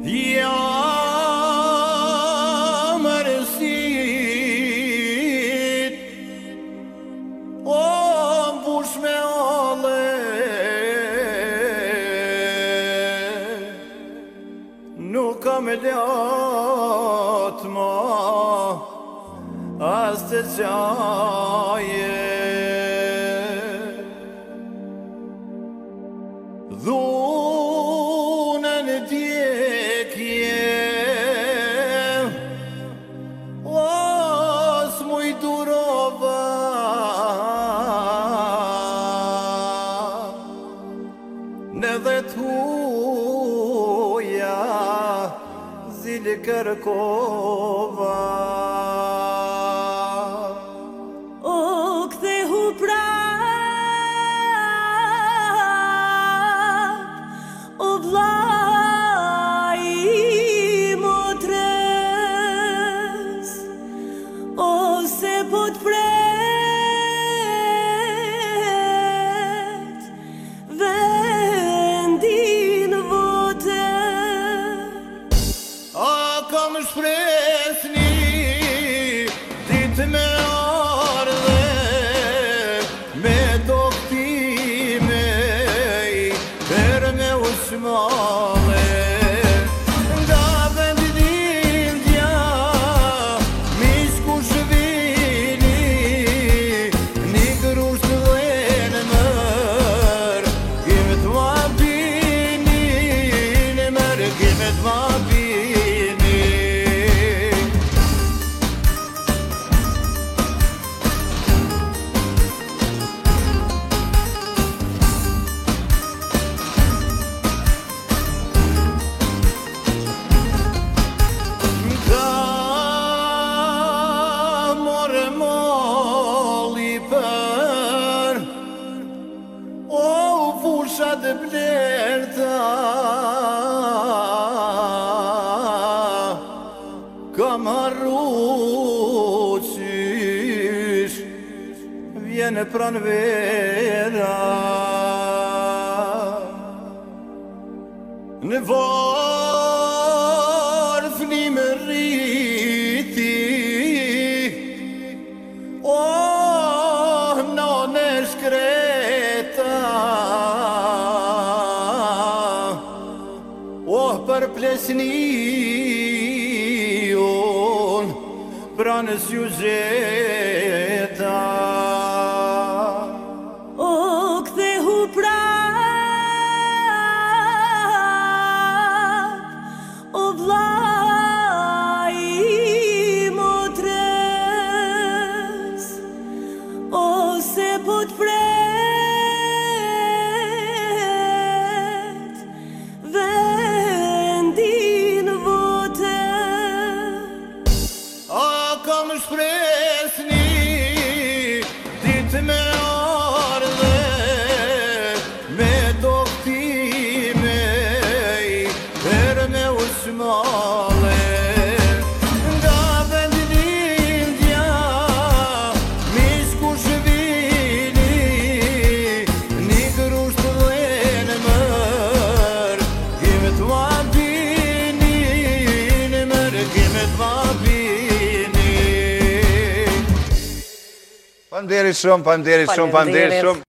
Jam rësit, o mbush me alle, nuk kam e lot ma as të qaje. Dhunën djekje, os muj durova, në dhe t'huja zilë kërkova. O kthehu prap, o vllai i motrës, ose po t'pret vendin vote. A kam shpresni ditë me ardhe, me doktime për me ushmale. Nga vendin dja, mish ku shvini, një grusht dhe në mër, kime t'ma bini, në mër, kime t'ma bini. Fushat e blerta, kam harru qysh vjen pranvera. Në varë flim rriti, oh, nane shkreta, oh, për plesniun pranës ju zeta. O kthehu prap, o vllai i motrës, ose po t'pret vendin vote. A kam shpresni ditë me ardhe, me doktime për me ushmale. Nga vendin dja, mish ku shvini, një grusht dhe në mër, kime t'ma bini, në mër, kime t'ma bini. Faleminderit shumë.